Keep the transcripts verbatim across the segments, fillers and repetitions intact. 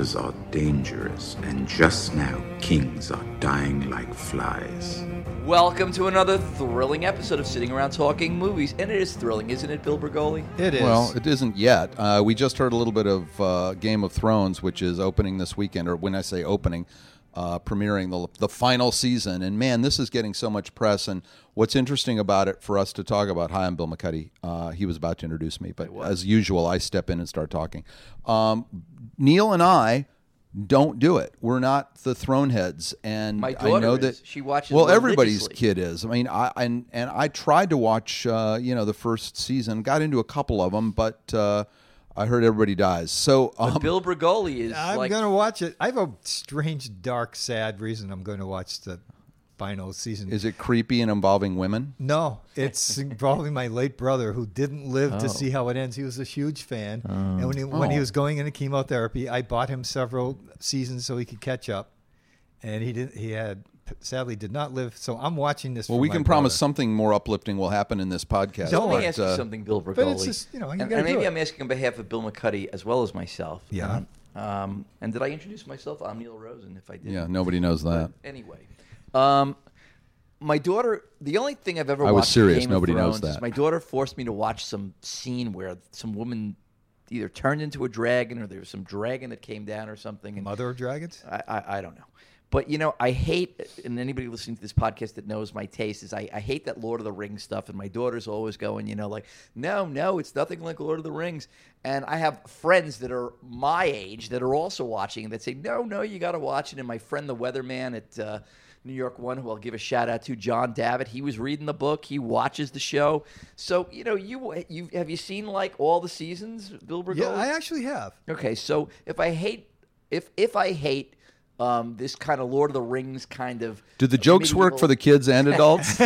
Wars are dangerous, and just now kings are dying like flies. Welcome to another thrilling episode of Sitting Around Talking Movies. And it is thrilling, isn't it, Bill Bergoli? It is. Well, it isn't yet. Uh, we just heard a little bit of uh, Game of Thrones, which is opening this weekend, or when I say opening, uh, premiering the, the final season. And, man, this is getting so much press. And what's interesting about it for us to talk about, hi, I'm Bill McCuddy. Uh, he was about to introduce me, but as usual, I step in and start talking. Um, Neil and I don't do it. We're not the throne heads, and My daughter I know is. that She watches Well, everybody's religiously. kid is. I mean, I and and I tried to watch, uh, you know, the first season. Got into a couple of them, but uh, I heard everybody dies. So um, But Bill Bergoli is I'm like... going to watch it. I have a strange, dark, sad reason I'm going to watch the final season. is it creepy and involving women? No, it's probably my late brother who didn't live Oh. to see how it ends. He was a huge fan. And when he, when he Oh. was going into chemotherapy, I bought him several seasons so he could catch up. And he didn't. He had sadly did not live. So I'm watching this. Well, for we my can promise brother. something more uplifting will happen in this podcast. Don't Let worry. me ask you uh, something, Bill Bergoli. But it's just, you know, you and, gotta and maybe do it. I'm asking on behalf of Bill McCuddy as well as myself. Yeah. Um, and did I introduce myself? I'm Neil Rosen, if I did. Yeah, nobody knows that. Anyway, um, my daughter. The only thing I've ever I was watched serious. Game Nobody of knows Thrones is that. my daughter forced me to watch some scene where some woman either turned into a dragon or there was some dragon that came down or something. And Mother of Dragons. I, I, I don't know. But, you know, I hate, and anybody listening to this podcast that knows my taste, is I, I hate that Lord of the Rings stuff. And my daughter's always going, you know, like, no, no, it's nothing like Lord of the Rings. And I have friends that are my age that are also watching and that say, no, no, you got to watch it. And my friend, the weatherman at uh, New York One, who I'll give a shout out to, John Davitt, he was reading the book. He watches the show. So, you know, you you have you seen, like, all the seasons, Bill Bergoli? Yeah, I actually have. Okay, so if I hate, if if I hate um, this kind of Lord of the Rings kind of, Do the jokes work medieval- for the kids and adults?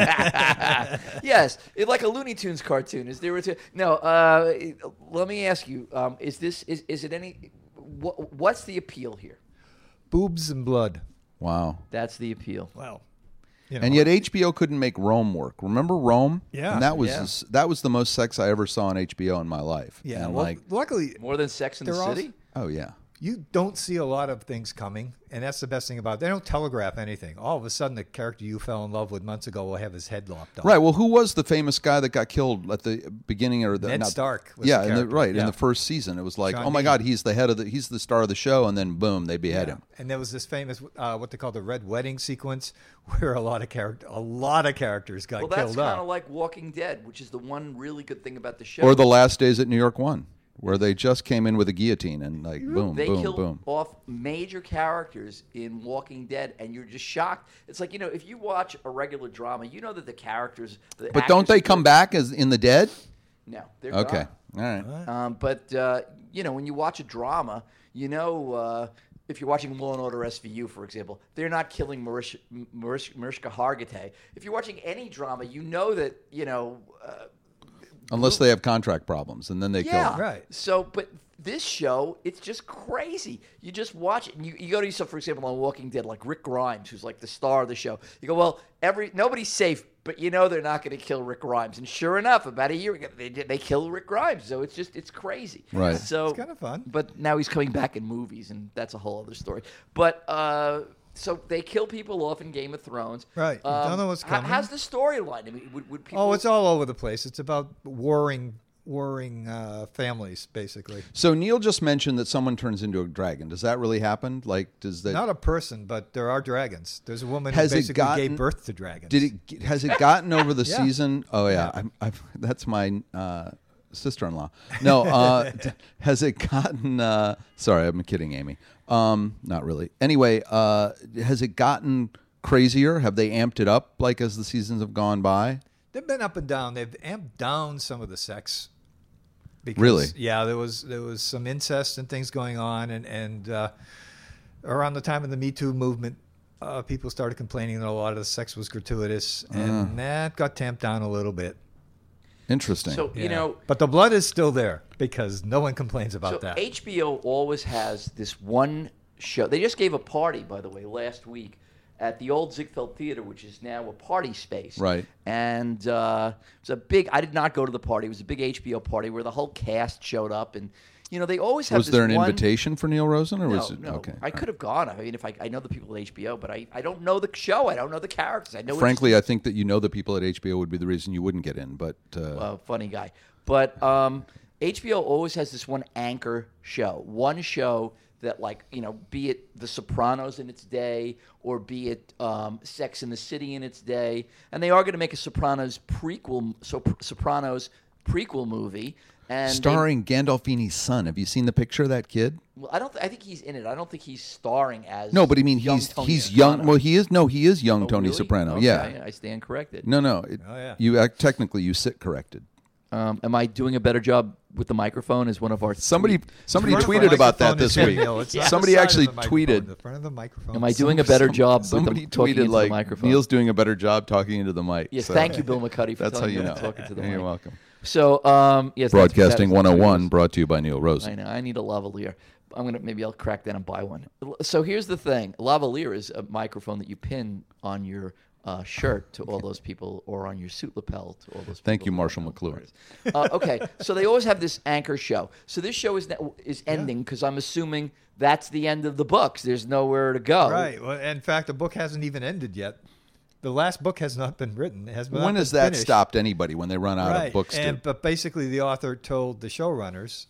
yes, it, like a Looney Tunes cartoon. Is there a t- no? Uh, let me ask you: um, Is this is is it any? What, what's the appeal here? Boobs and blood. Wow. That's the appeal. Well, you know, And yet H B O couldn't make Rome work. Remember Rome? Yeah. And that was Yeah. that was the most sex I ever saw on H B O in my life. yeah. And Well, like, luckily, More than Sex in the They're all- City. oh yeah. you don't see a lot of things coming, and that's the best thing about it. They don't telegraph anything. All of a sudden, the character you fell in love with months ago will have his head lopped off. Right. Well, who was the famous guy that got killed at the beginning or the Ned not- Stark was yeah, the in the, character. right Yeah. in the first season. It was like, Sean oh my Bean. God, he's the head of the he's the star of the show, and then boom, they behead him. And there was this famous, uh, what they call the Red Wedding sequence, where a lot of character, a lot of characters got Well, that's killed kind of off. like Walking Dead, which is the one really good thing about the show. Or the last days at New York One, where they just came in with a guillotine and like boom, they boom, killed boom. off major characters in Walking Dead, and you're just shocked. It's like, you know, if you watch a regular drama, you know that the characters. The But don't actors they are come good. back as in the dead? No, they're Okay. gone. All right. Um, but uh, you know, when you watch a drama, you know, uh, if you're watching Law and Order S V U, for example, they're not killing Marish, Marish, Mariska Hargitay. If you're watching any drama, you know that, you know. Uh, Unless they have contract problems, and then they kill yeah, them. Right. So, but this show, it's just crazy. You just watch it, and you, you go to yourself, for example, on Walking Dead, like Rick Grimes, who's like the star of the show. You go, well, every nobody's safe, but you know they're not going to kill Rick Grimes. And sure enough, about a year ago, they did- they kill Rick Grimes. So it's just it's crazy. Right. So It's kinda fun. But now he's coming back in movies, and that's a whole other story. But uh, so they kill people off in Game of Thrones. Right. You don't know what's h- coming. How's the storyline? I mean, would, would people? Oh, it's all over the place. It's about warring, warring uh, families, basically. So Neil just mentioned that someone turns into a dragon. Does that really happen? Like, does that? Not a person, but there are dragons. There's a woman Has who it basically gotten- gave birth to dragons. Did it? Has it gotten over the Yeah. season? Oh yeah, I'm, I've, that's my uh, sister-in-law. No, uh, d- has it gotten? Uh, sorry, I'm kidding, Amy. Um, not really. Anyway, uh, has it gotten crazier? Have they amped it up like as the seasons have gone by? They've been up and down. They've amped down some of the sex. Because, Really? Yeah, there was there was some incest and things going on, and and uh, around the time of the Me Too movement, uh, people started complaining that a lot of the sex was gratuitous, and that got tamped down a little bit. Interesting. So you Yeah. know, but the blood is still there because no one complains about so that. H B O always has this one show. They just gave a party, by the way, last week at the old Ziegfeld Theater, which is now a party space. Right. And uh, it was a big. I did not go to the party. It was a big H B O party where the whole cast showed up, and you know, they always have Was this there an one, invitation for Neil Rosen, or no, was it no. okay? I could have gone. I mean, if I, I know the people at H B O, but I, I don't know the show. I don't know the characters. I know. Frankly, I think that you know the people at H B O would be the reason you wouldn't get in. But uh, uh, funny guy. But um, H B O always has this one anchor show, one show that, like, you know, be it The Sopranos in its day, or be it um, Sex and the City in its day, and they are going to make a Sopranos prequel, so Sopranos prequel movie, and they- starring Gandolfini's son. Have you seen the picture of that kid? well, I don't. Th- I think he's in it. I don't think he's starring as. No, but I mean, young he's Tony he's Soprano. young. Well, he is. No, he is young Oh, Tony really? Soprano. Okay, Yeah. I stand corrected. No, no. It, Oh, yeah. You act, technically you sit corrected. Um, am I doing a better job with the microphone? As one of our Somebody tweet- somebody The front of tweeted the about that microphone this is week. Neil. It's not the Somebody side of actually the microphone, tweeted. The front of the microphone. Am I doing a better job with Somebody the, talking tweeted into like the microphone? Neil's doing a better job talking into the mic. Yes, so thank you, Bill McCuddy, for That's how telling you me know. I'm talking to the You're mic. welcome. So, um, yes, that's- Broadcasting that's- that's what it one oh one is. brought to you by Neil Rosen. I know. I need a lavalier. I'm gonna maybe I'll crack that and buy one. So here's the thing: lavalier is a microphone that you pin on your uh, shirt to all those people, or on your suit lapel to all those. Thank people you, who Marshall don't know McLuhan. what it is. Uh, okay, so they always have this anchor show. So this show is ne- is ending because I'm assuming that's the end of the books. There's nowhere to go. Right. Well, in fact, the book hasn't even ended yet. The last book has not been written. It has not When been has that finished. stopped anybody when they run out Right. of books? And to, but basically, the author told the showrunners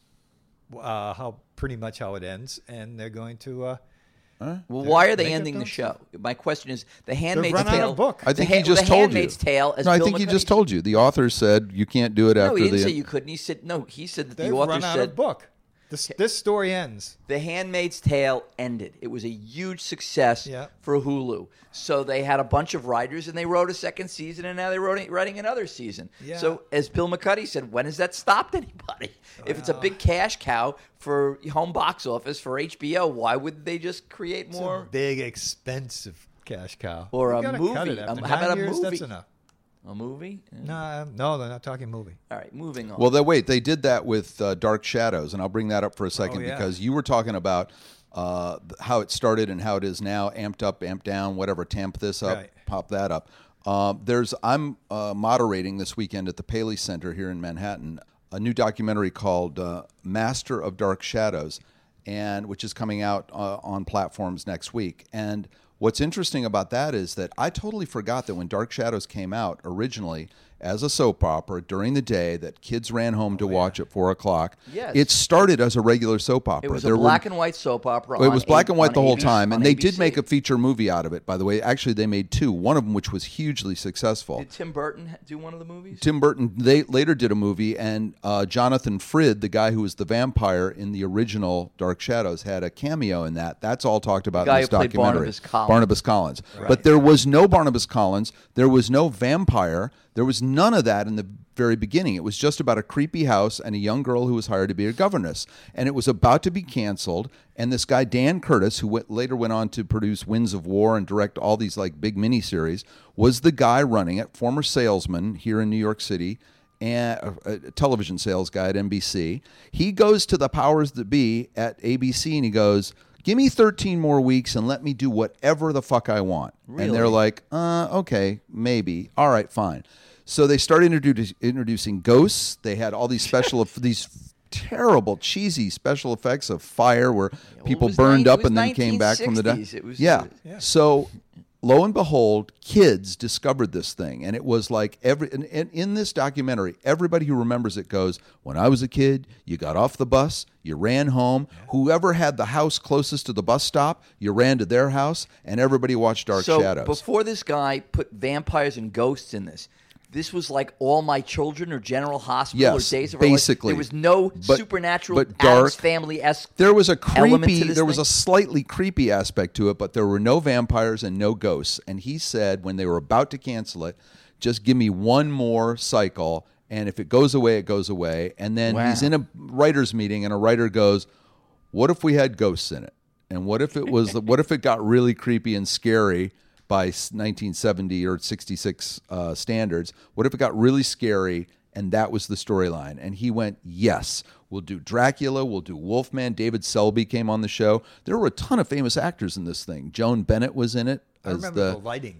uh, how pretty much how it ends, and they're going to. Uh, Well, why are they Make it ending the done. show? My question is: The Handmaid's run out Tale. of book. I think the, he just the told Handmaid's you. Tale. As no, I Bill think he just McCuddy- told you. The author said you can't do it No, after he didn't the. say you couldn't. He said no. He said that they've the author run out said of book. This this story ends. The Handmaid's Tale ended. It was a huge success Yeah. for Hulu. So they had a bunch of writers, and they wrote a second season, and now they're writing, writing another season. Yeah. So, as Bill McCuddy said, when has that stopped anybody? If it's a big cash cow for home box office for H B O, why would they just create It's more? a big, expensive cash cow. Or You a gotta movie. cut it after Um, how nine about a years, movie? That's enough. A movie? Yeah. No, no, they're not talking movie. All right, moving on. Well, they, wait, they did that with uh, Dark Shadows, and I'll bring that up for a second Oh, yeah. because you were talking about uh, th- how it started and how it is now, amped up, amped down, whatever, tamp this up, Right. pop that up. Uh, there's I'm uh, moderating this weekend at the Paley Center here in Manhattan a new documentary called uh, Master of Dark Shadows, and which is coming out uh, on platforms next week. And what's interesting about that is that I totally forgot that when Dark Shadows came out originally as a soap opera during the day that kids ran home to watch at four o'clock, Yes. it started as a regular soap opera. it was There a were- black and white soap opera. it on was black A- and white on the whole A B C time, on and they A B did C. make a feature movie out of it, by the way. Actually, they made two, one of them which was hugely successful. Did Tim Burton ha- do one of the movies? Tim Burton they later did a movie, and uh, Jonathan Frid, the guy who was the vampire in the original Dark Shadows, had a cameo in that. That's all talked about The guy in this who played documentary. Barnabas Collins. Barnabas Collins. But there was no Barnabas Collins. There was no vampire. There was none of that in the very beginning. It was just about a creepy house and a young girl who was hired to be a governess. And it was about to be canceled. And this guy, Dan Curtis, who went, later went on to produce Winds of War and direct all these like big miniseries, was the guy running it, former salesman here in New York City, and a, a television sales guy at N B C. He goes to the powers that be at A B C and he goes, give me thirteen more weeks and let me do whatever the fuck I want. Really? And they're like, uh, okay, maybe. All right, fine. So they started introdu- introducing ghosts. They had all these special, these terrible, cheesy special effects of fire where it people was burned nine- up it was and then came back from the dead. nineteen sixties. It was- yeah. Yeah. So lo and behold, kids discovered this thing, and it was like every. And, and in this documentary, everybody who remembers it goes, "When I was a kid, you got off the bus, you ran home. Whoever had the house closest to the bus stop, you ran to their house, and everybody watched Dark so Shadows." before this guy put vampires and ghosts in this, this was like All My Children or General Hospital Yes, or Days of Our Lives. basically. There was no But- supernatural but Addams dark. Family-esque There was a element creepy, to this there was thing? a slightly creepy aspect to it, but there were no vampires and no ghosts. And he said when they were about to cancel it, just give me one more cycle, and if it goes away, it goes away. And then Wow. he's in a writer's meeting, and a writer goes, what if we had ghosts in it? And what if it was, what if it got really creepy and scary by nineteen seventy or sixty-six uh, standards? What if it got really scary and that was the storyline? And he went, yes, we'll do Dracula, we'll do Wolfman. David Selby came on the show. There were a ton of famous actors in this thing. Joan Bennett was in it I as remember the, the, lighting.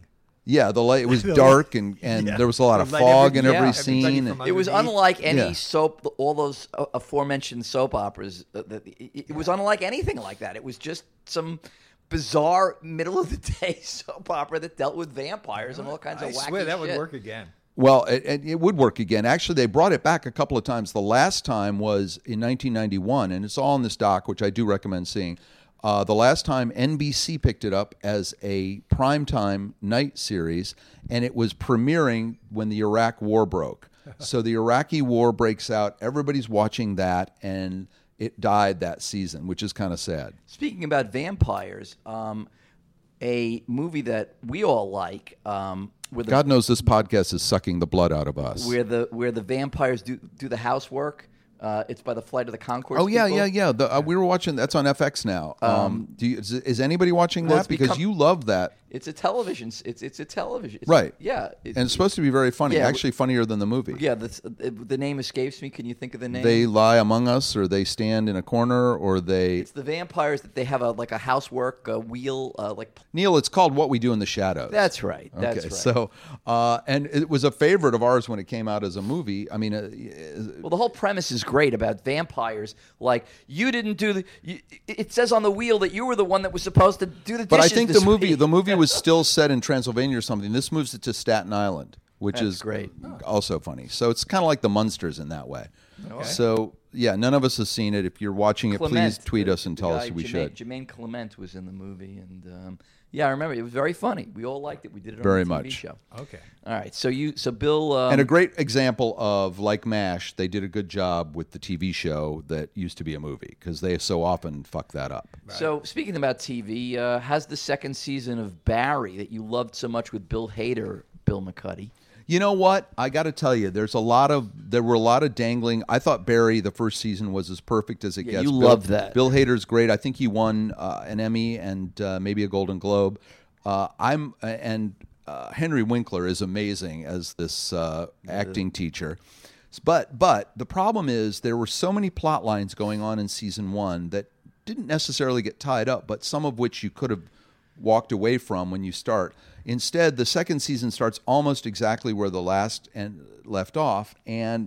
Yeah, the light. It was dark and, and Yeah. there was a lot of Light fog in every- every yeah, scene. everybody and- from It was underneath. unlike any Yeah. soap, all those uh, aforementioned soap operas. Uh, that, it, it was unlike anything like that. It was just some bizarre middle of the day soap opera that dealt with vampires and all kinds I of wacky swear that would shit. work again. Well, it, it it would work again. Actually, they brought it back a couple of times. The last time was in nineteen ninety-one, and it's all in this doc, which I do recommend seeing. Uh, the last time N B C picked it up as a primetime night series, and it was premiering when the Iraq War broke. So the Iraqi War breaks out. Everybody's watching that, and it died that season, which is kind of sad. Speaking about vampires, um, a movie that we all like, um, where the God knows this podcast is sucking the blood out of us. where the where the vampires do do the housework. Uh, it's by the Flight of the Conchords. Oh yeah, people. yeah, yeah. The, uh, we were watching. That's on F X now. Um, do you, is, is anybody watching well, that? it's Because become- you love that, It's a television. It's it's a television. It's, right? Yeah. It, and it's supposed to be very funny. Yeah, Actually, funnier than the movie. yeah. The, the name escapes me. Can you think of the name? They lie among us, or they stand in a corner, or they. It's the vampires that they have a like a housework a wheel uh, like. Neil, it's called What We Do in the Shadows. That's right. That's okay, right. so uh, and it was a favorite of ours when it came out as a movie. I mean, uh, Well, the whole premise is great about vampires. Like you didn't do the. You, it says on the wheel that you were the one that was supposed to do the dishes. but I think the this movie week. the movie was still set in Transylvania or something. This moves it to Staten Island, which That's is great. also funny. So it's kind of like the Munsters in that way. So yeah, none of us has seen it. If you're watching it, Clement, please tweet the- us and the tell guy, us we Jermaine, should. Jermaine Clement was in the movie, and um, yeah, I remember it was very funny. We all liked it. We did it on Very the T V much. show. Okay. All right, so you, so Bill, um, And a great example of, like MASH, they did a good job with the T V show that used to be a movie because they so often fuck that up. So speaking about T V, uh, has the second season of Barry that you loved so much with Bill Hader, Bill McCuddy? You know what? I got to tell you, there's a lot of there were a lot of dangling. I thought Barry the first season was as perfect as it Yeah, gets. you Bill, loved that. Bill Hader's great. I think he won uh, an Emmy and uh, maybe a Golden Globe. Uh, I'm and uh, Henry Winkler is amazing as this uh, acting teacher. But but the problem is there were so many plot lines going on in season one that didn't necessarily get tied up, but some of which you could have walked away from when you start. Instead, the second season starts almost exactly where the last and left off, and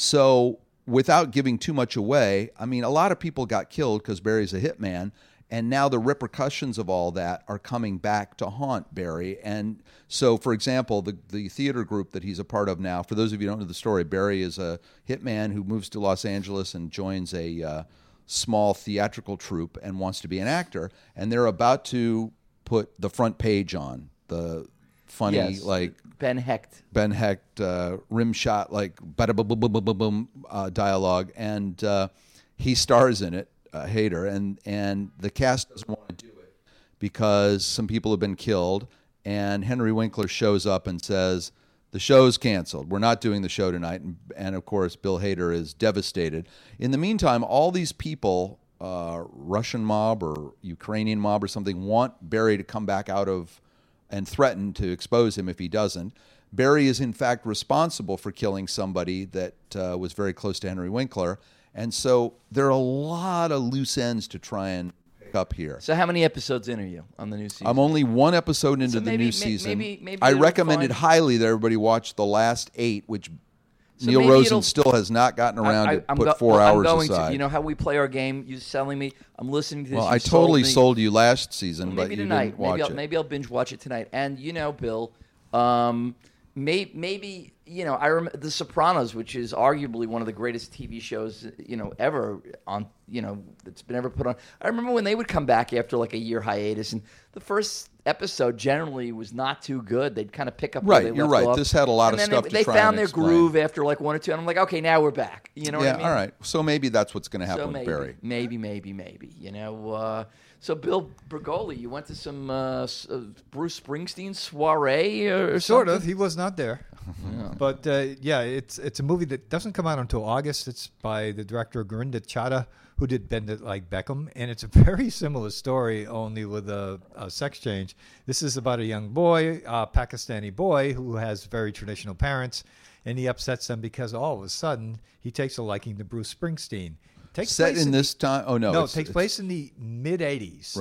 so without giving too much away, I mean, a lot of people got killed because Barry's a hitman, and now the repercussions of all that are coming back to haunt Barry. And so, for example, the the theater group that he's a part of now, for those of you who don't know the story, Barry is a hitman who moves to Los Angeles and joins a uh, small theatrical troupe and wants to be an actor, and they're about to put the front page on the funny Yes, like Ben Hecht. Ben Hecht uh, rim shot like bada boom boom boom boom boom boom uh, dialogue, and uh, he stars in it, uh, Hader, and and the cast doesn't want to do it because some people have been killed, and Henry Winkler shows up and says the show's canceled. We're not doing the show tonight, and, and of course Bill Hader is devastated. In the meantime, all these people. Uh, Russian mob or Ukrainian mob or something want Barry to come back out of and threaten to expose him if he doesn't. Barry is in fact responsible for killing somebody that uh, was very close to Henry Winkler, and so there are a lot of loose ends to try and pick up here. So how many episodes in are you on the new season? I'm only one episode into So the maybe- new may- season. maybe- maybe I it'll recommended find- highly that everybody watch the last eight, which So Neil maybe Rosen it'll- still has not gotten around I, to I'm put go- four well, hours I'm going aside. To, you know how we play our game? You're selling me. I'm listening to this. well, you I totally sold, sold, me. you last season, Well, but maybe you tonight. didn't watch maybe I'll, it. maybe I'll binge watch it tonight. And you know, Bill, um, may, maybe you know, I rem- The Sopranos, which is arguably one of the greatest T V shows you know ever on you know that's been ever put on. I remember when they would come back after like a year hiatus, and the first episode generally was not too good. They'd kind of pick up. Right, where they you're left right. off. This had a lot And of then stuff They, to they try found and their explain. groove after like one or two, and I'm like, okay, now we're back. You know what yeah, I mean? all right. So maybe that's what's going to happen So with maybe, Barry. maybe, maybe, maybe. You know. Uh, so Bill Bergoli, you went to some uh, s- uh, Bruce Springsteen soiree or, or Sort something? of. He was not there. But uh, yeah, it's it's a movie that doesn't come out until August. It's by the director Gurinder Chadha, who did Bend It Like Beckham, and it's a very similar story, only with a, a sex change. This is about a young boy, a Pakistani boy, who has very traditional parents, and he upsets them because all of a sudden he takes a liking to Bruce Springsteen. Takes Set place in the- this time? Oh no, no, it's, it takes it's- place in the mid eighties. Right.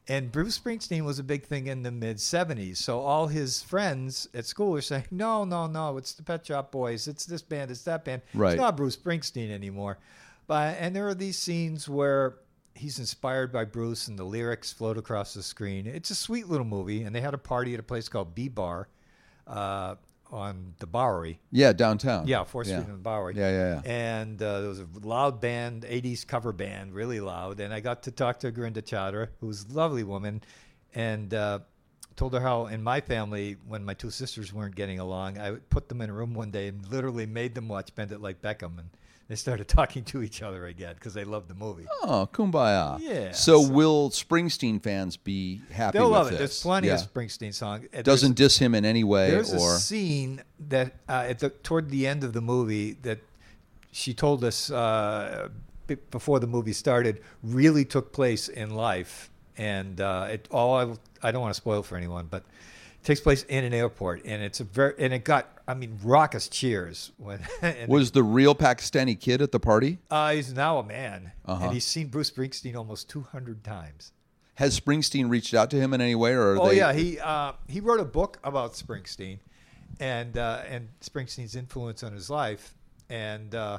And Bruce Springsteen was a big thing in the mid seventies. So all his friends at school were saying, no, no, no, it's the Pet Shop Boys. It's this band, it's that band. Right. It's not Bruce Springsteen anymore. But And there are these scenes where he's inspired by Bruce and the lyrics float across the screen. It's a sweet little movie. And they had a party at a place called B-Bar uh, on the Bowery. Yeah, downtown. Yeah, fourth yeah. Street in the Bowery. Yeah, yeah, yeah. And uh, there was a loud band, eighties cover band, really loud. And I got to talk to Grinda Chadha, who was a lovely woman, and uh, told her how in my family, when my two sisters weren't getting along, I put them in a room one day and literally made them watch Bend It Like Beckham. And they started talking to each other again because they loved the movie. Oh, kumbaya. Yeah, So, so- will Springsteen fans be happy They'll with love it. this? There's plenty Yeah. of Springsteen songs. Uh, Doesn't diss him in any way, There's or a scene that uh, at the toward the end of the movie that she told us uh, b- before the movie started really took place in life, and uh, it all I, I don't want to spoil for anyone, but it takes place in an airport, and it's a very and it got I mean raucous cheers when and was the real Pakistani kid at the party? uh, he's now a man, Uh-huh. and he's seen Bruce Springsteen almost two hundred times. Has Springsteen reached out to him in any way, or are Oh they? yeah, he uh, he wrote a book about Springsteen, and uh, and Springsteen's influence on his life. And uh,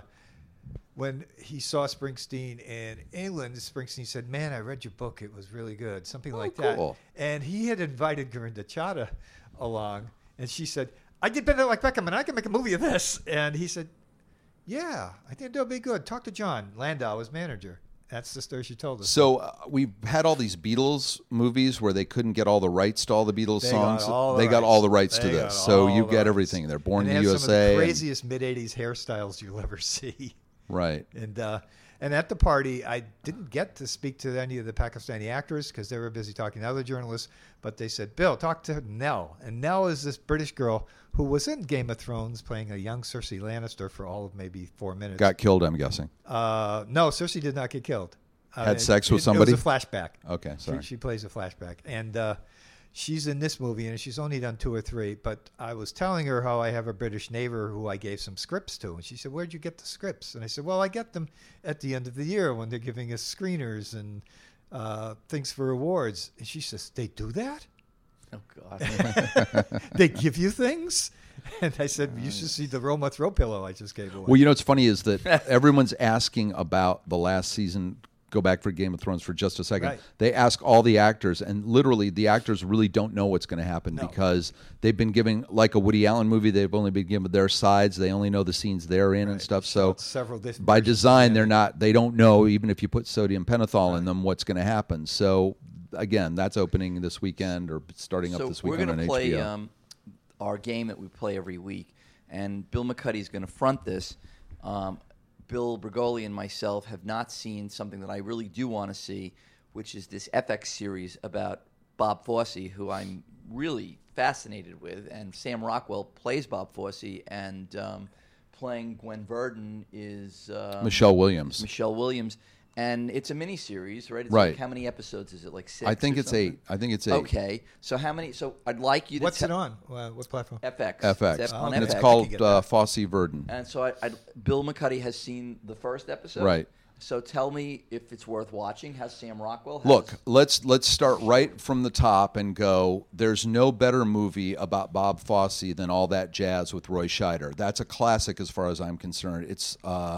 when he saw Springsteen in England, Springsteen said, "Man, I read your book. It was really good." Something like cool. that. And he had invited Grinda Chadha along, and she said, "I did Bend It Like Beckham, and I can make a movie of this." And he said, "Yeah, I think that'll be good. Talk to John Landau, his manager." That's the story she told us. So uh, we've had all these Beatles movies where they couldn't get all the rights to all the Beatles They songs. got all the they got rights. all the rights They to got this, so all you the get rights. everything. They're born and in they the have U S A. some of the and- craziest mid eighties hairstyles you'll ever see. right. And uh, and at the party, I didn't get to speak to any of the Pakistani actors because they were busy talking to other journalists. But they said, "Bill, talk to Nell." And Nell is this British girl who was in Game of Thrones, playing a young Cersei Lannister for all of maybe four minutes. Got killed, I'm guessing. Uh, no, Cersei did not get killed. Uh, Had sex with it- somebody? It was a flashback. Okay, She, sorry. she plays a flashback, and uh, she's in this movie, and she's only done two or three. But I was telling her how I have a British neighbor who I gave some scripts to, and she said, "Where'd you get the scripts?" And I said, "Well, I get them at the end of the year when they're giving us screeners and uh, things for awards." And she says, "They do that? Oh God. They give you things?" And I said, "You should see the Roma throw pillow I just gave away." Well, you know what's funny is that everyone's asking about the last season. Go back for Game of Thrones for just a second. Right. They ask all the actors, and literally the actors really don't know what's going to happen No. because they've been giving, like a Woody Allen movie, they've only been given their sides. They only know the scenes they're in and Right. stuff. So Several different by versions of design, the they're ending. not. They don't know even if you put sodium pentothal in them what's going to happen. So again, that's opening this weekend or starting so up this we're weekend gonna on play H B O. um, our game that we play every week, and Bill McCuddy is going to front this. Um, Bill Bergoli and myself have not seen something that I really do want to see, which is this F X series about Bob Fosse, who I'm really fascinated with, and Sam Rockwell plays Bob Fosse, and um, playing Gwen Verdon is um, Michelle Williams. Michelle Williams, and it's a miniseries, right? It's Right. Like how many episodes is it? Like six? I think or it's something? eight. I think it's eight. Okay, so how many? So I'd like you to. What's te- it on? Uh, what platform? F X. F X. It's on and F X. it's I called can get uh, that. Fosse Verdon. And so I, I, Bill McCuddy has seen the first episode. Right. So tell me if it's worth watching. How's Sam Rockwell? How's, Look, let's let's start right from the top and go. There's no better movie about Bob Fosse than All That Jazz with Roy Scheider. That's a classic as far as I'm concerned. It's uh,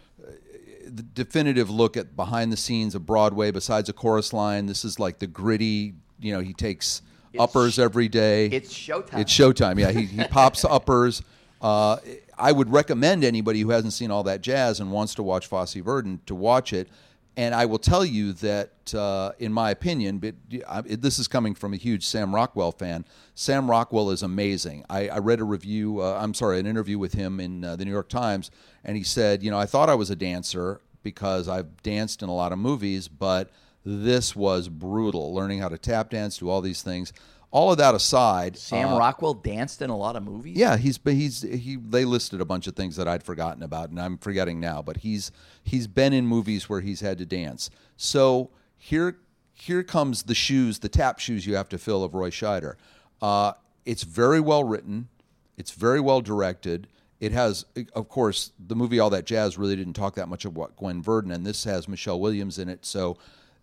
the definitive look at behind the scenes of Broadway. Besides a chorus line, this is like the gritty. You know, he takes It's- uppers every day. it's showtime. It's showtime. Yeah, he he pops uppers. Uh, I would recommend anybody who hasn't seen All That Jazz and wants to watch Fosse Verdon to watch it. And I will tell you that, uh, in my opinion, but uh, it, this is coming from a huge Sam Rockwell fan. Sam Rockwell is amazing. I, I read a review, uh, I'm sorry, an interview with him in uh, the New York Times, and he said, you know, I thought I was a dancer because I've danced in a lot of movies, but this was brutal, learning how to tap dance, do all these things. All of that aside, Sam uh, Rockwell danced in a lot of movies. yeah, he's but he's he. They listed a bunch of things that I'd forgotten about, and I'm forgetting now. But he's he's been in movies where he's had to dance. So here here comes the shoes, the tap shoes you have to fill of Roy Scheider. Uh, it's very well written. It's very well directed. It has, of course, the movie All That Jazz really didn't talk that much about Gwen Verdon, and this has Michelle Williams in it. So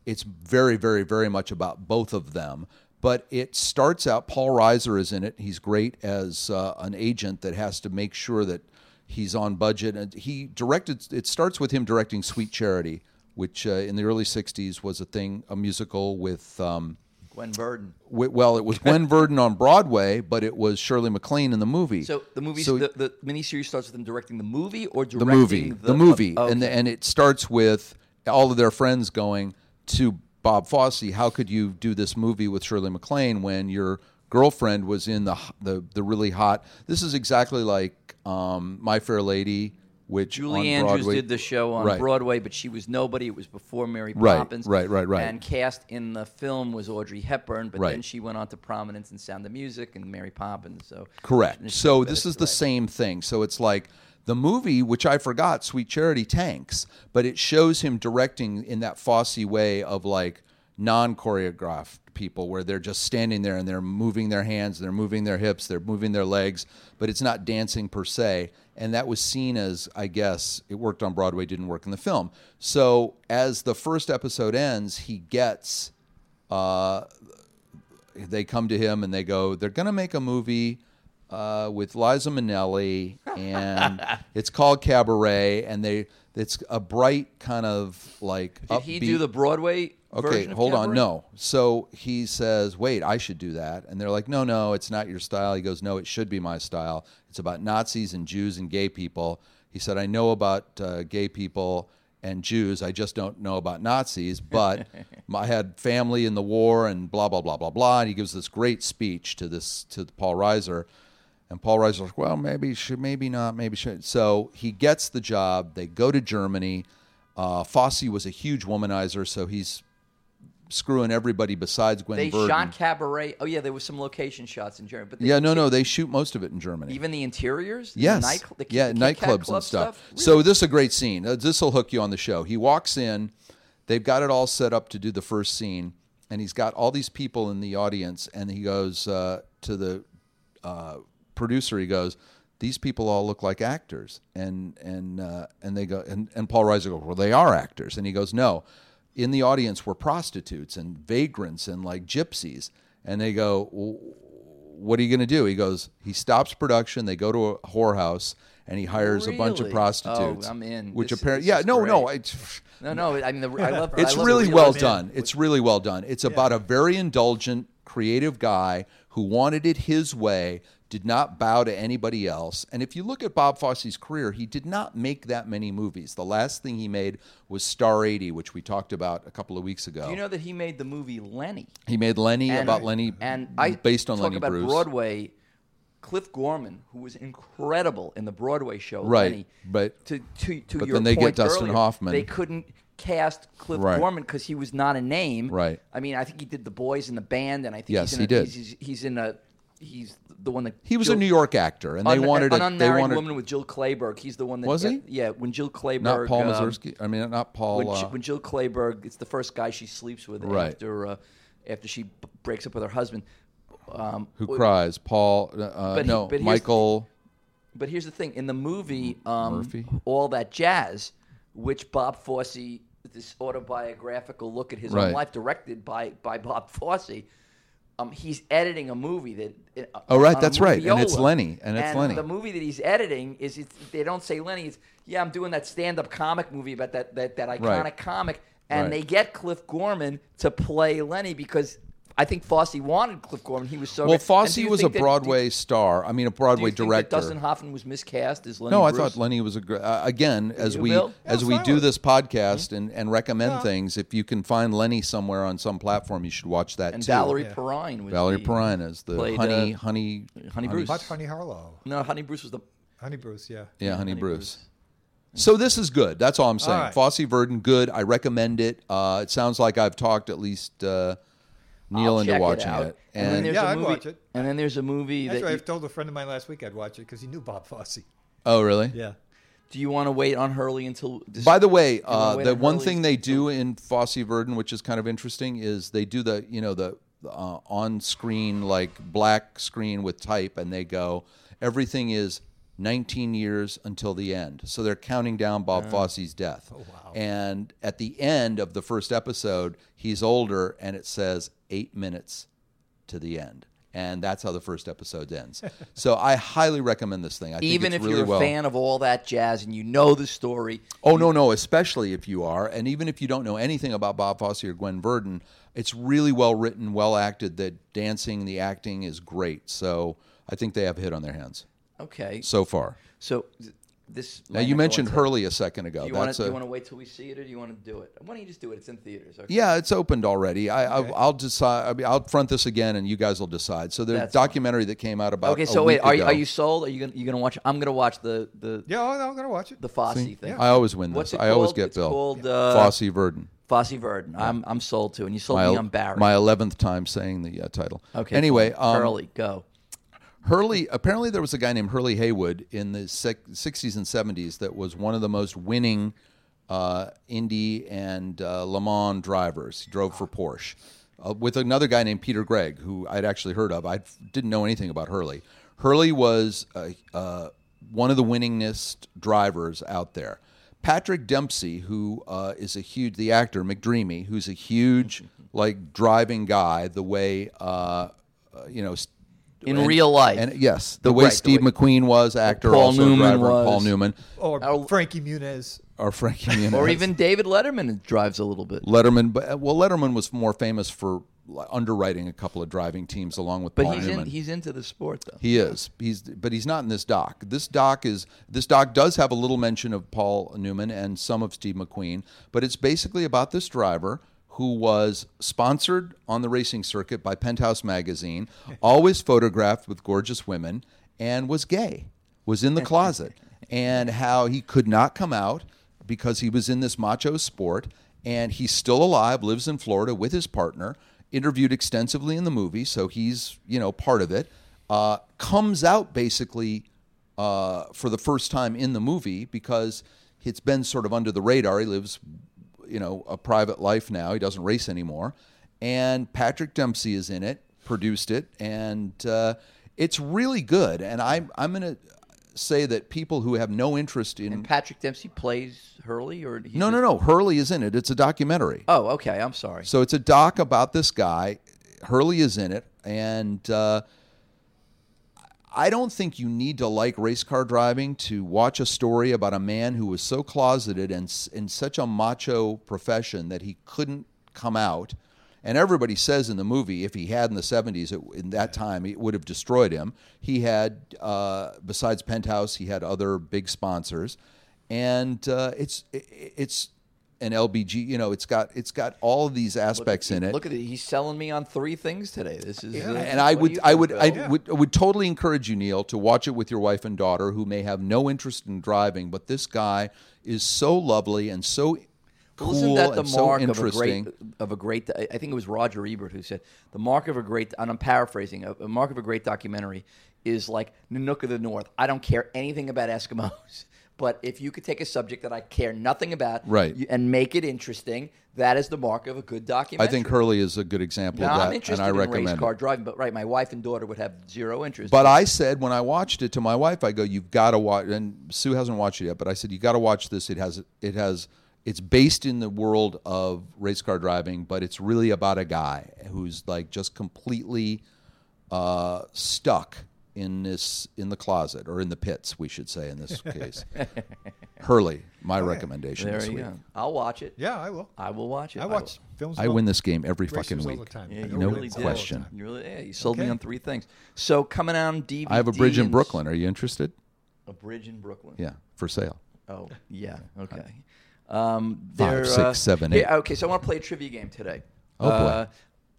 it's very, very, very much about both of them. But it starts out, Paul Reiser is in it. He's great as uh, an agent that has to make sure that he's on budget. And he directed, it starts with him directing Sweet Charity, which uh, in the early sixties was a thing, a musical with... Um, Gwen Verdon. wi- well, it was Gwen Verdon on Broadway, but it was Shirley MacLaine in the movie. So the movie, So- the, the miniseries starts with them directing the movie or the directing movie, the, the, movie, oh, and the, okay. and it starts with all of their friends going to Bob Fosse. How could you do this movie with Shirley MacLaine when your girlfriend was in the the, the really hot? This is exactly like um, My Fair Lady, which Julie on Andrews Broadway, did the show on Right. Broadway, but she was nobody. It was before Mary Right, Poppins. right, right, right. And cast in the film was Audrey Hepburn, but Right. then she went on to prominence in Sound of Music and Mary Poppins. So Correct. and she So did this it is the right. same thing. So it's like the movie, which I forgot, Sweet Charity, tanks, but it shows him directing in that Fosse way of like non-choreographed people where they're just standing there and they're moving their hands, they're moving their hips, they're moving their legs, but it's not dancing per se. And that was seen as, I guess, it worked on Broadway, didn't work in the film. So as the first episode ends, he gets... Uh, they come to him and they go, they're going to make a movie uh, with Liza Minnelli, and it's called Cabaret, and they it's a bright kind of like Did he upbeat- do the Broadway Okay, version of hold on. Cabaret? No. So he says, wait, I should do that. And they're like, no, no, it's not your style. He goes, no, it should be my style. It's about Nazis and Jews and gay people. He said, I know about uh, gay people and Jews. I just don't know about Nazis. But I had family in the war and blah, blah, blah, blah, blah. And he gives this great speech to this to Paul Reiser. And Paul Reiser's like, well, maybe should, maybe not, maybe should. So he gets the job. They go to Germany. Uh, Fosse was a huge womanizer, so he's screwing everybody besides Gwen They Verdon. shot Cabaret. Oh yeah, there was some location shots in Germany. But they yeah, no, did no, they shoot most of it in Germany. even the interiors. yes, the night, the, yeah, the Kit Kat nightclubs Club and stuff. Really? So this is a great scene. Uh, This will hook you on the show. He walks in, they've got it all set up to do the first scene, and he's got all these people in the audience, and he goes uh, to the uh, producer. He goes, "These people all look like actors," and and uh, and they go, and, and Paul Reiser goes, "Well, they are actors," and he goes, "No." In the audience were prostitutes and vagrants and like gypsies. And they go, well, what are you going to do? He goes, he stops production. They go to a whorehouse and he hires a bunch of Really? prostitutes. Oh, I'm in. Which This- apparently, this yeah, is no, no. great. I, No, no. I mean, the, I love. it's I love really the well realism. done. It's really well done. It's about a very indulgent, creative guy who wanted it his way, did not bow to anybody else. And if you look at Bob Fosse's career, he did not make that many movies. The last thing he made was Star eighty, which we talked about a couple of weeks ago. Do you know that he made the movie Lenny? He made Lenny And- about Lenny, and I based on talk Lenny about Bruce. Broadway. Cliff Gorman, who was incredible in the Broadway show, Right, Lenny, but- to to to but your then they get point Dustin earlier, Hoffman. They couldn't cast Cliff Right. Gorman because he was not a name. Right. I mean, I think he did The Boys in the Band, and I think Yes, he's in he a, did. He's, he's in a he's the one that He was Jill, a New York actor, and they un- wanted an a, unmarried they wanted woman with Jill Clayburgh. He's the one that Was he? Yeah, when Jill Clayburgh, not Paul um, Mazursky. I mean, not Paul. when, uh, she- when Jill Clayburgh, it's the first guy she sleeps with Right. after uh, after she b- breaks up with her husband. Um, who cries? Paul? Uh, But he- no, but here's- Michael. But here's the thing: in the movie, um, Murphy? All That Jazz, which Bob Fosse, this autobiographical look at his Right. own life, directed by by Bob Fosse, um, he's editing a movie that. Uh, Oh, right, on a that's right, and it's moviola. Lenny, and it's Lenny. The movie that he's editing is it's, they don't say Lenny. It's yeah, I'm doing that stand-up comic movie about that that, that iconic Right. comic, and Right. they get Cliff Gorman to play Lenny because. I think Fosse wanted Cliff Gorman. He was so Well, good. And Fosse do you was a think that- do you- Broadway star. I mean, a do Broadway you think director. that Dustin Hoffman was miscast as Lenny No, I Bruce? thought Lenny was a great. Uh, again, as you, we Bill? as Yeah, we fine do with this podcast and, and recommend Yeah. things, if you can find Lenny somewhere on some platform, you should watch that And too. Valerie Yeah. Perrine was Valerie the, Perrine is the played, honey, uh, honey, Honey Bruce. Hot Honey Harlow. No, Honey Bruce was the. Honey Bruce, yeah. Yeah, honey, Honey Bruce. So this is good. That's all I'm saying. All right. Fosse Verdon, good. I recommend it. Uh, it sounds like I've talked at least uh, Neil I'll into check watching it. it. Out. And, then And there's Yeah, a I'd movie, watch it. And then there's a movie That's that. right. You, I've told a friend of mine last week I'd watch it because he knew Bob Fosse. oh, really? Yeah. do you want to wait on Hurley until? This, By the way, wanna uh, wait the on one Hurley thing they do in Fosse Verdon, which is kind of interesting, is they do the you know the uh, on-screen like black screen with type, and they go everything is nineteen years until the end. So they're counting down Bob Fosse's death. Oh, wow. And at the end of the first episode, he's older, and it says eight minutes to the end. And that's how the first episode ends. So I highly recommend this thing. I think Even it's if really you're a well. fan of all that jazz and you know the story. Oh, no, no, especially if you are. And even if you don't know anything about Bob Fosse or Gwen Verdon, it's really well written, well acted. The dancing, the acting is great. So I think they have a hit on their hands Okay. so far. So th- this. Now, you mentioned Hurley a second ago. Do you want That's to? a, Do you want to wait till we see it, or do you want to do it? Why don't you just do it? It's in theaters. Okay. Yeah, it's opened already. I, Okay. I, I'll decide. I mean, I'll front this again, and you guys will decide. So there's a That's fine. documentary that came out about. Okay. a So wait, week are you, ago. are you sold? Are you gonna you gonna watch? I'm gonna watch the the Yeah, oh, no, I'm going to watch it. the Fosse See? thing. I always win this. What's it I always called? get It's Bill. called, uh, Fosse Verdon. Fosse Verdon. I'm I'm sold to, and you sold My, me on Barry. my eleventh time saying the uh, title. okay. Anyway, fine. um, Hurley, go. Hurley, apparently there was a guy named Hurley Haywood in the sixties and seventies that was one of the most winning uh, Indy and uh, Le Mans drivers. He drove for Porsche. Uh, with another guy named Peter Gregg, who I'd actually heard of. I didn't know anything about Hurley. Hurley was uh, uh, one of the winningest drivers out there. Patrick Dempsey, who uh, is a huge, the actor McDreamy, who's a huge like driving guy, the way uh, uh, you know. In and- real life. and yes, the way right, the Steve way- McQueen was actor, Paul also Newman driver, was. Paul Newman, Or Our- Frankie Muniz. or Frankie Muniz. Or even David Letterman drives a little bit. Letterman. But well, Letterman was more famous for underwriting a couple of driving teams along with But Paul he's Newman. in, he's into the sport though. He is. He's but he's not in this doc. This doc is this doc does have a little mention of Paul Newman and some of Steve McQueen, but it's basically about this driver who was sponsored on the racing circuit by Penthouse magazine, always photographed with gorgeous women, and was gay, was in the closet, and how he could not come out because he was in this macho sport, and he's still alive, lives in Florida with his partner, interviewed extensively in the movie, so he's, you know, part of it, uh, comes out basically uh, for the first time in the movie because it's been sort of under the radar. He lives, you know, a private life now. He doesn't race anymore. And Patrick Dempsey is in it, produced it, and uh, it's really good. And I'm, I'm going to say that people who have no interest in... And Patrick Dempsey plays Hurley, or he's no, no, no. Hurley is in it. It's a documentary. Oh, okay. I'm sorry. So it's a doc about this guy. Hurley is in it, and uh, I don't think you need to like race car driving to watch a story about a man who was so closeted and s- in such a macho profession that he couldn't come out. And everybody says in the movie, if he had in the seventies, it, in that time, it would have destroyed him. He had, uh, besides Penthouse, he had other big sponsors, and uh, it's it, it's an L B G. You know, it's got it's got all of these aspects in it. Look at it. He's selling me on three things today. This is. uh, And I what do would, you I think, would, I Bill? would, would totally encourage you, Neil, to watch it with your wife and daughter, who may have no interest in driving. But this guy is so lovely and so cool Well, isn't that the and so mark of a interesting. great of a great? I think it was Roger Ebert who said the mark of a great. And I'm paraphrasing. A, a mark of a great documentary is like Nanook of the North. I don't care anything about Eskimos, but if you could take a subject that I care nothing about, Right. you- and make it interesting, that is the mark of a good documentary. I think Hurley is a good example Now, of that, I'm interested and I in recommend race it. car driving, but right, my wife and daughter would have zero interest. But I said when I watched it to my wife, I go, "You've got to watch." And Sue hasn't watched it yet, but I said, "You got to watch this. It has, it has, it's based in the world of race car driving, but it's really about a guy who's like just completely uh, stuck in this in the closet or in the pits, we should say in this case." Hurley, my recommendation there this you week. go. I'll watch it. Yeah, I will. I will watch it. I watch films. I about win this game every racers fucking all week. the time. Yeah, I you don't No really win did. question. You really, yeah, you sold me Okay. on three things. So coming out on D V D. I have a bridge in and- Brooklyn. Are you interested? A bridge in Brooklyn. Yeah, for sale. Oh, yeah. Okay. Um, Five, there, six, uh, seven, here- eight. okay, so I want to play a trivia game today. Oh, boy. Uh,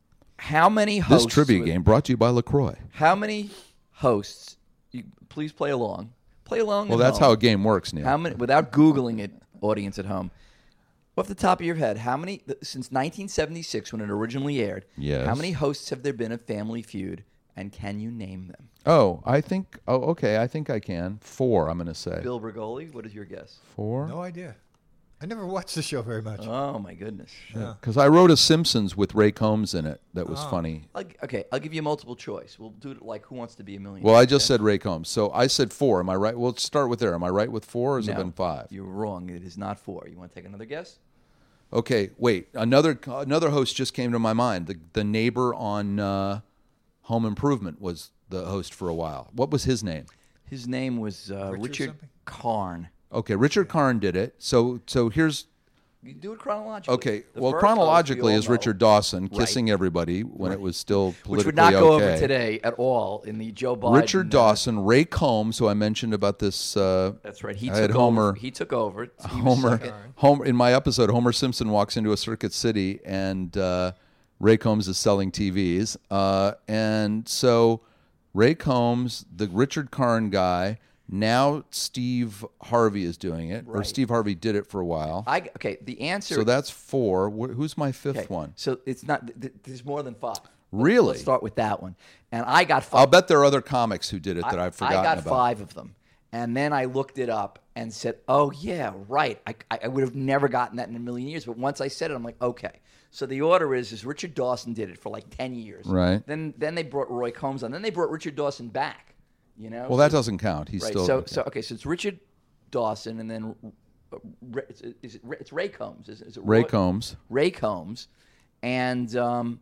how many This hosts? trivia with- game brought to you by LaCroix. How many hosts? You, please play along. Play along. Well, at that's home. how a game works, Neil. How many? Without googling it, audience at home. Off the top of your head, how many th- since nineteen seventy-six when it originally aired? Yes. How many hosts have there been of Family Feud, and can you name them? Oh, I think. Oh, okay. I think I can. Four. I'm going to say Bill Bergoli, what is your guess? four. No idea. I never watched the show very much. Oh my goodness. Because I wrote a Simpsons with Ray Combs in it that was Oh. funny. I'll, okay, I'll give you multiple choice. We'll do it like Who Wants to Be a Millionaire. Well, I just okay? said Ray Combs. So I said four. Am I right? Well, let's start with there. Am I right with four or has No, it been five? You're wrong. It is not four. You want to take another guess? Okay, wait. Another another host just came to my mind. The the neighbor on uh, Home Improvement was the host for a while. What was his name? His name was uh, Richard Richard something? Karn. Okay, Richard Karn did it. So so here's You do it chronologically. okay. The Well, first chronologically host we all is know, Richard Dawson Right. kissing everybody when it was still politically which would not go okay. over today at all in the Joe Biden. Richard uh, Dawson, Ray Combs, who I mentioned about this. Uh, That's right. He I took had over. Homer. He took over. He was Homer, second. Homer. In my episode, Homer Simpson walks into a Circuit City, and uh, Ray Combs is selling T Vs. Uh, and so, Ray Combs, the Richard Karn guy. Now Steve Harvey is doing it, or Right. Steve Harvey did it for a while. I okay. The answer. So that's four. Wh- Who's my fifth okay, one? So it's not. th- th- There's more than five. Let's- Really? Let's start with that one. And I got five. I'll bet there are other comics who did it that I, I've forgotten I got about. five of them. And then I looked it up and said, oh, yeah, right. I, I I would have never gotten that in a million years. But once I said it, I'm like, okay. So the order is, is Richard Dawson did it for like ten years. Right. Then then they brought Roy Combs on. Then they brought Richard Dawson back. You know? Well, that doesn't count. He's right. still So, so, okay, so it's Richard Dawson and then uh, Ray- is it, is it, Ray- it's Ray Combs. Is, is it Ray Roy- Combs. Ray Combs. And um,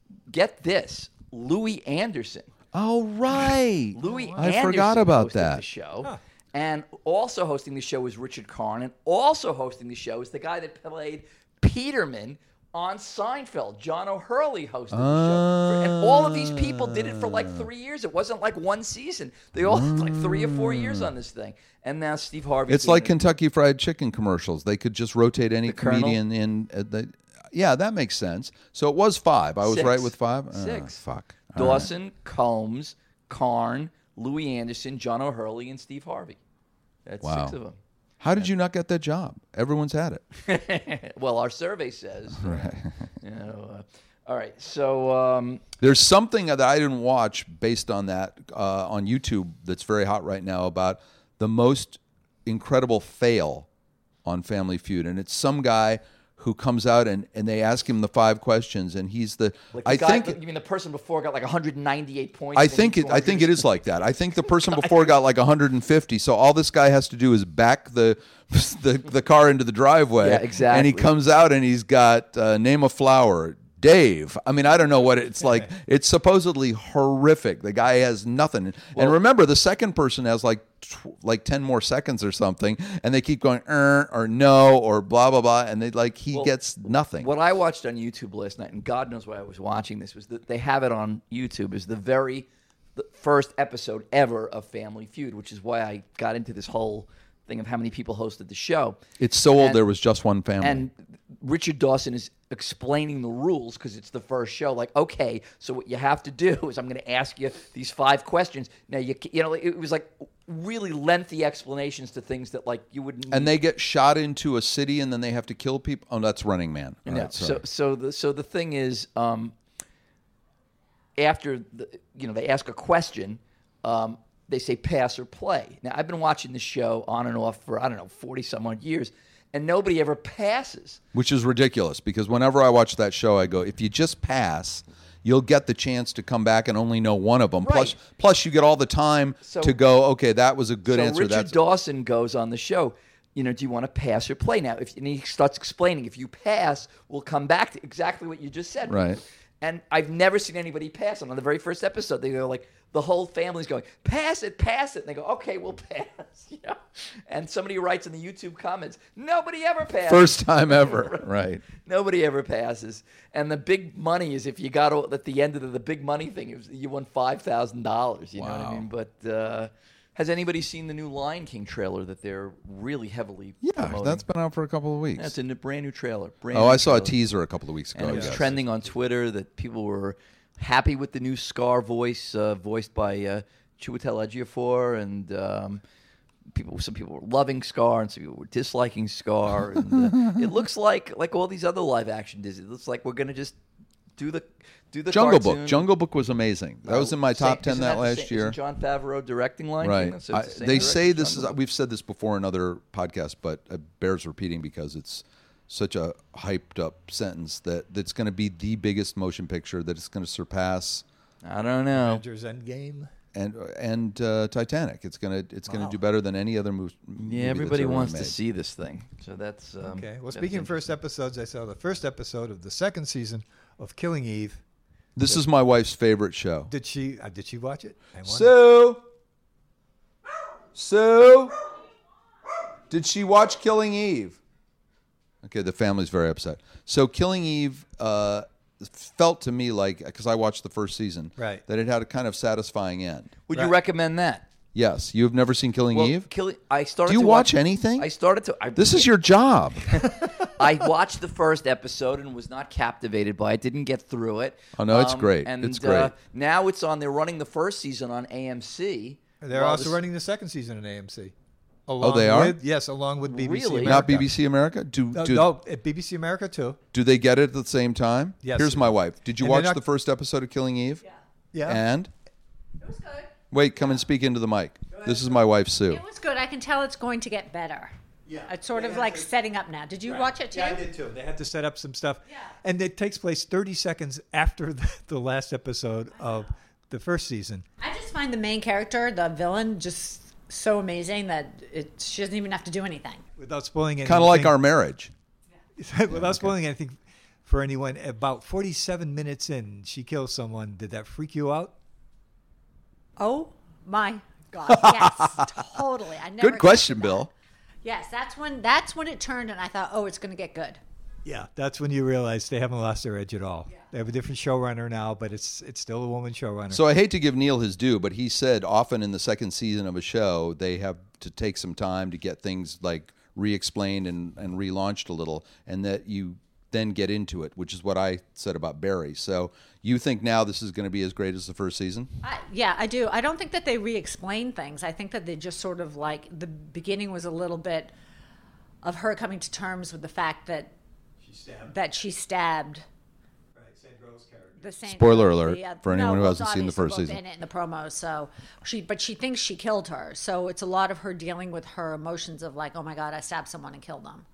get this, Louis Anderson. Oh, right. Louis I Anderson forgot about hosted that. the show. And also hosting the show is Richard Karn. And also hosting the show is the guy that played Peterman on Seinfeld. John O'Hurley hosted the show. And all of these people did it for like three years. It wasn't like one season. They all had like three or four years on this thing. And now Steve Harvey. It's like Kentucky Fried Chicken commercials. They could just rotate any The Colonel? comedian in. Uh, the, yeah, that makes sense. So it was five. I was Six. right with five? Uh, Six. fuck. All right. Dawson, Combs, Karn, Louis Anderson, John O'Hurley, and Steve Harvey. That's Wow. six of them. How did you not get that job? Everyone's had it. Well, our survey says. Right. You know, uh, all right. So um, There's something that I didn't watch based on that uh, on YouTube that's very hot right now about the most incredible fail on Family Feud. And it's some guy who comes out and, and they ask him the five questions, and he's the. like the I guy, think. you mean the person before got like one hundred ninety-eight points? I and then think he it. I think it two hundred? is like that. I think the person before got like one hundred fifty. So all this guy has to do is back the the, the car into the driveway. Yeah, And he exactly. comes out and he's got uh, name a flower, Dave. I mean, I don't know what it's like. It's supposedly horrific. The guy has nothing. and remember, the second person has like tw- like ten more seconds or something, and they keep going er, or no or blah blah blah, and they like he Well, gets nothing. What I watched on YouTube last night, and God knows why I was watching this, was that they have it on YouTube. Is the very the first episode ever of Family Feud, which is why I got into this whole thing of how many people hosted the show. It's so old. and- There was just one family. And Richard Dawson is explaining the rules because it's the first show. Like, okay, so what you have to do is I'm going to ask you these five questions. Now, you ca- you know, it was like really lengthy explanations to things that like you wouldn't. And they get shot into a city, and then they have to kill people. Oh, that's Running Man. All No, right, so sorry. so the so the thing is, um, after the, you know they ask a question, um, they say pass or play. Now I've been watching the show on and off for I don't know forty some odd years, and nobody ever passes. Which is ridiculous, because whenever I watch that show, I go, if you just pass, you'll get the chance to come back and only know one of them. Plus, Right. plus you get all the time So- to go, okay, that was a good so answer. Richard That's Dawson goes on the show. You know, do you want to pass or play? Now, if and he starts explaining, if you pass, we'll come back to exactly what you just said. Right. And I've never seen anybody pass. And on the very first episode, they go like, the whole family's going, pass it, pass it. And they go, okay, we'll pass. You know? And somebody writes in the YouTube comments, nobody ever passes. first time ever. Right. Nobody ever passes. And the big money is if you got all- at the end of the, the big money thing, it was, you won five thousand dollars. You know what I Wow. mean? But uh, has anybody seen the new Lion King trailer that they're really heavily Yeah, promoting? that's been out for a couple of weeks. That's a n- brand new trailer. Brand oh, new I saw a trailer. teaser a couple of weeks ago. And it was yes. trending on Twitter that people were happy with the new Scar voice, uh, voiced by uh, Chiwetel Ejiofor, and um, people. Some people were loving Scar, and some people were disliking Scar. And uh, it looks like like all these other live action Disney. It looks like we're gonna just do the do the Jungle cartoon. Book. Jungle Book was amazing. That was in my top Same- ten isn't that the last same- year. isn't John Favreau directing Lion Right. King? So I, it's the same they director say as this is. Jungle Book. We've said this before in other podcasts, but it bears repeating because it's such a hyped up sentence that that's going to be the biggest motion picture that it's going to surpass I don't know. Avengers Endgame. and and uh, Titanic. It's gonna it's gonna Wow. do better than any other movie. Yeah, everybody wants to see this thing. So that's um, Okay. Well, that's speaking of first interesting. episodes, I saw the first episode of the second season of Killing Eve. This is my wife's favorite show. Did she? Uh, did she watch it? I wonder. Sue, Sue, did she watch Killing Eve? Okay, the family's very upset. So Killing Eve uh, felt to me like, because I watched the first season, Right. that it had a kind of satisfying end. Would Right. you recommend that? Yes, you've never seen Killing Well, Eve? Kill, I started. Do you to watch anything? I started to. I, This is your job. I watched the first episode and was not captivated by it. Didn't get through it. Oh, no, it's great. And It's Uh, great. now it's on. They're running the first season on A M C. They're while also this- running the second season on A M C. Along they are? With, yes, along with B B C Really? America. Not B B C America? Do, No, do, no, at B B C America too. do they get it at the same time? Yes. Here's my wife. Did you And they're watch not- the first episode of Killing Eve? Yeah. Yeah. And? It was good. Wait, come and speak into the mic. This is my wife, Sue. It was good. I can tell it's going to get better. Yeah. It's sort They of have like to- setting up now. Did you watch it too? Yeah, I did too. They had to set up some stuff. Yeah. And it takes place thirty seconds after the, the last episode of the first season. I just find the main character, the villain, just so amazing that it, she doesn't even have to do anything. Without spoiling anything. Kind of like our marriage. Without spoiling anything for anyone, about forty-seven minutes in, she kills someone. Did that freak you out? Oh my God! Yes, totally. I never Good question, expected that. Bill. Yes, that's when that's when it turned, and I thought, oh, it's going to get good. Yeah, that's when you realize they haven't lost their edge at all. They have a different showrunner now, but it's it's still a woman showrunner. So I hate to give Neil his due, but he said often in the second season of a show, they have to take some time to get things like re-explained and, and relaunched a little, and that you then get into it, which is what I said about Barry. So you think now this is going to be as great as the first season? I, yeah, I do. I don't think that they re-explain things. I think that they just sort of like the beginning was a little bit of her coming to terms with the fact that she stabbed. that she stabbed Right, Sandra Oh's character. the same. Spoiler alert the, uh, for anyone who well, hasn't it's seen the obviously first both season. in it in the promos. So she, but she thinks she killed her. So it's a lot of her dealing with her emotions of like, oh my God, I stabbed someone and killed them.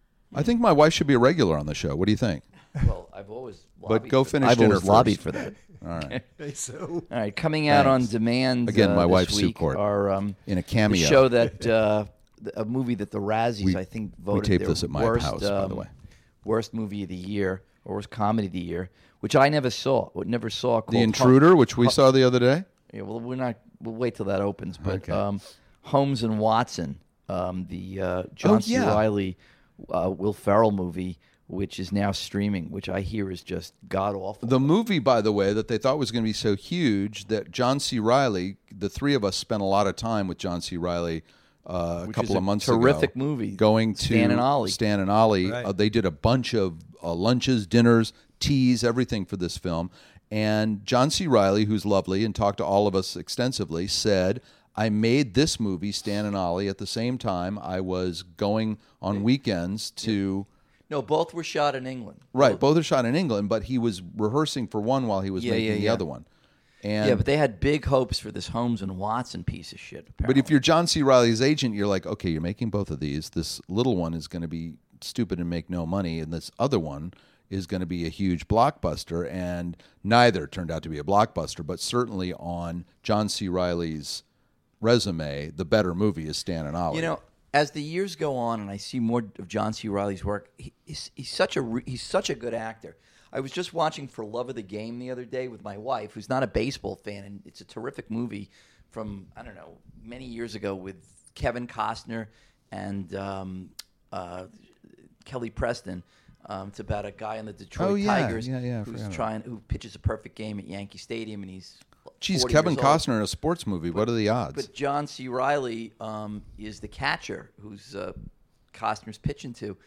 I think my wife should be a regular on the show. What do you think? Well, I've always. But lobbied go for- finish I've dinner always lobbied first. for that. All right. Hey, so All right, coming out Thanks. on demand Again, uh, my this wife's Sue week Court. are um, In a the cameo. show that uh, a movie that the Razzies We- I think we voted taped their this at my worst, house, by the um, way. worst movie of the year or worst comedy of the year, which I never saw. Never saw. The called Intruder, which we saw the other day. Yeah, well, we're not. We'll wait till that opens. But Okay. um, Holmes and Watson, um, the uh, John C. Oh, yeah. Reilly, uh, Will Ferrell movie, which is now streaming, which I hear is just god awful. The movie, by the way, that they thought was going to be so huge that John C. Reilly, the three of us spent a lot of time with John C. Reilly uh, a Which couple is a of months ago. terrific movie. Going to Stan and Ollie. Stan and Ollie. Right. Uh, they did a bunch of uh, lunches, dinners, teas, everything for this film. And John C. Reilly, who's lovely and talked to all of us extensively, said, I made this movie, Stan and Ollie, at the same time I was going on weekends to... no, both were shot in England. Right, both are shot in England, but he was rehearsing for one while he was Yeah, making yeah, the yeah. other one. And Yeah, but they had big hopes for this Holmes and Watson piece of shit. but if you're John C. Reilly's agent, you're like, okay, you're making both of these. This little one is going to be stupid and make no money, and this other one is going to be a huge blockbuster. And neither turned out to be a blockbuster, but certainly on John C. Reilly's resume, the better movie is Stan and Ollie. You know, as the years go on, and I see more of John C. Reilly's work, he, he's, he's such a re- he's such a good actor. I was just watching For Love of the Game the other day with my wife, who's not a baseball fan, and it's a terrific movie from I don't know many years ago with Kevin Costner and um, uh, Kelly Preston. Um, it's about a guy on the Detroit Oh, yeah. Tigers Yeah, yeah, I who's forgot about trying who pitches a perfect game at Yankee Stadium, and he's Geez, forty Kevin years old. Costner in a sports movie. What are the odds? But John C. Reilly um, is the catcher who's uh, Costner's pitching to.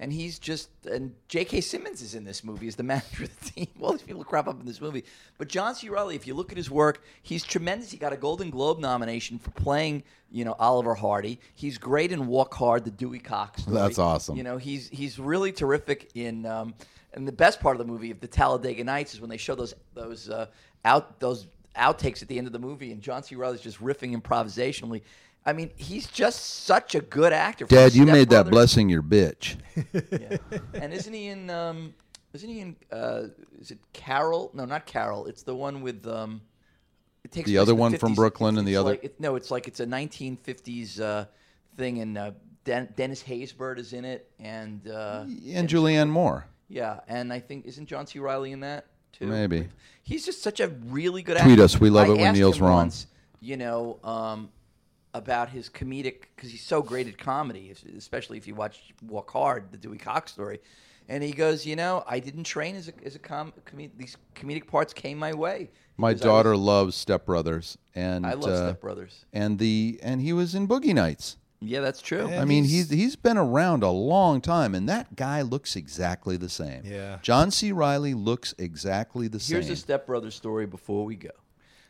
and he's just and J K. Simmons is in this movie as the manager of the team. All these people crop up in this movie, but John C. Reilly, if you look at his work, he's tremendous. He got a Golden Globe nomination for playing, you know, Oliver Hardy. He's great in Walk Hard, the Dewey Cox story. That's awesome. You know, he's he's really terrific in. Um, and the best part of the movie of the Talladega Nights is when they show those those uh, out those outtakes at the end of the movie, and John C. Reilly's just riffing improvisationally. I mean, he's just such a good actor. Dad, you Step made that Brothers. blessing your bitch. Yeah. And isn't he in? Um, isn't he in? Uh, is it Carol? No, not Carol. It's the one with. Um, it takes The place other in one fifties. from Brooklyn It's- and the it's other- Like, it, no, it's like it's a nineteen fifties uh, thing, and uh, Den- Dennis Haysbert is in it, and uh, And Julianne Moore. yeah, and I think isn't John C. Reilly in that too? Maybe. He's just such a really good Tweet actor. us. We love I it when asked Neil's him wrong. Once, you know, um, about his comedic, because he's so great at comedy, if- especially if you watch Walk Hard, the Dewey Cox story. And he goes, you know, I didn't train as a, as a com- com- these comedic parts came my way. My Because I was- daughter loves Step Brothers, and I love uh, Step Brothers. and the and he was in Boogie Nights. Yeah, that's true. Yeah. I mean, he's- he's he's been around a long time, and that guy looks exactly the same. Yeah. John C. Reilly looks exactly the Here's same. a Step Brothers story before we go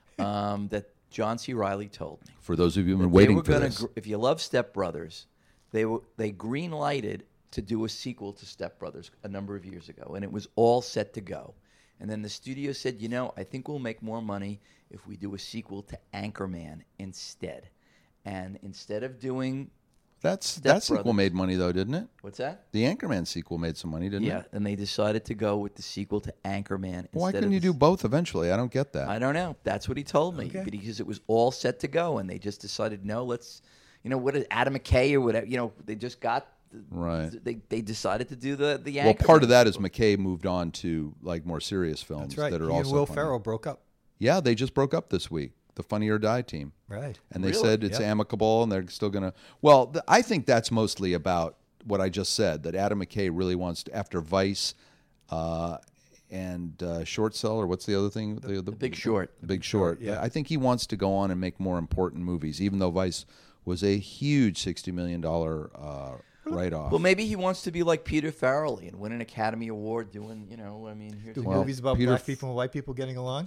um, that John C. Reilly told me. For those of you who've been They waiting were for gonna this, gr- if you love Step Brothers, they were they green lighted to do a sequel to Step Brothers a number of years ago, and it was all set to go. And then the studio said, you know, I think we'll make more money if we do a sequel to Anchorman instead. And instead of doing that's Step that sequel Brothers. made money though, didn't it? what's that? The Anchorman sequel made some money, didn't Yeah, it? and they decided to go with the sequel to Anchorman. Why instead couldn't of you the do both eventually? I don't get that. I don't know. That's what he told me. Okay. Because it was all set to go, and they just decided, no, let's, you know, what is Adam McKay or whatever, you know, they just got, the, Right. They they decided to do the the. well, part Anchorman of that is sequel. McKay moved on to like more serious films That's right. that He are and also Will funny. Ferrell broke up. Yeah, they just broke up this week. The Funny or Die team. Right. And they Really? said it's Yep. amicable, and they're still going to. Well, th- I think that's mostly about what I just said. That Adam McKay really wants to, after Vice, uh, and uh, Short Cell, or what's the other thing? The, the, Big Short. The Big Short. yeah. I think he wants to go on and make more important movies, even though Vice was a huge sixty million dollar uh, write-off. Well, maybe he wants to be like Peter Farrelly and win an Academy Award doing, you know, I mean, here's Do a Well, movies about Peter black F- people and white people getting along?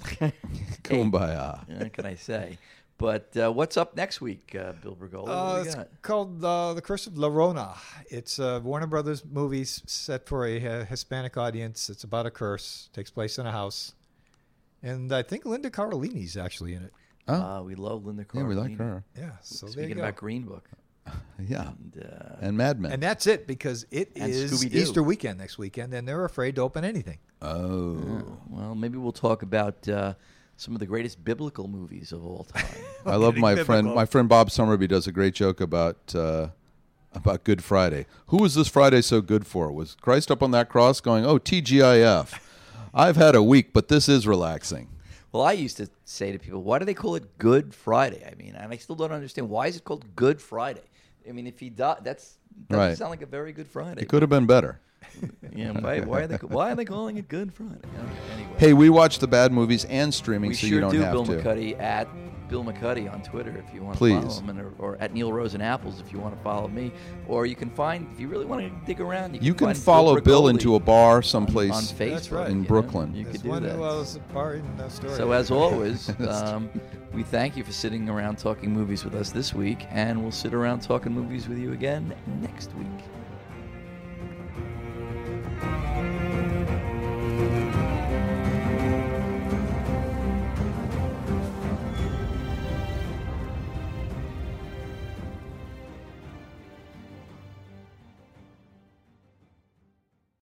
Kumbaya. what can I say? But uh, what's up next week, uh, Bill Bergola? Uh, what do we it's got? called uh, The Curse of La Llorona. It's a Warner Brothers movie s- set for a uh, Hispanic audience. It's about a curse. Takes place in a house. And I think Linda Cardellini's actually in it. Oh, Uh, we love Linda yeah, we like Cardellini. her. Yeah, so there Speaking you go. about Green Book. Yeah, And, uh, and Mad Men. And that's it, because it And is Scooby-Doo. Easter weekend next weekend, and they're afraid to open anything. oh. well, maybe we'll talk about uh, some of the greatest biblical movies of all time. I love Getting my biblical. friend. My friend Bob Summerby does a great joke about uh, about Good Friday. Who was this Friday so good for? Was Christ up on that cross going, "Oh, T G I F. I've had a week, but this is relaxing." Well, I used to say to people, why do they call it Good Friday? I mean, and I still don't understand. Why is it called Good Friday? I mean, if he died, that's doesn't Right. sound like a very good Friday. It could have been better. Yeah, why, why are they why are they calling it Good Friday? Yeah, Anyway, Hey, we watch the bad movies and streaming, we so sure you don't do. have Bill to. McCuddy at Bill McCuddy on Twitter if you want to Please. follow him, and, or, or at Neil Rosen Apples if you want to follow me, or you can find if you really want to dig around. You can, You can find follow Bill Bergoli into a bar on, someplace. on Facebook That's right. in you know? Brooklyn. You There's could do one that. who was a bar in the story. So as always, um, we thank you for sitting around talking movies with us this week, and we'll sit around talking movies with you again next week.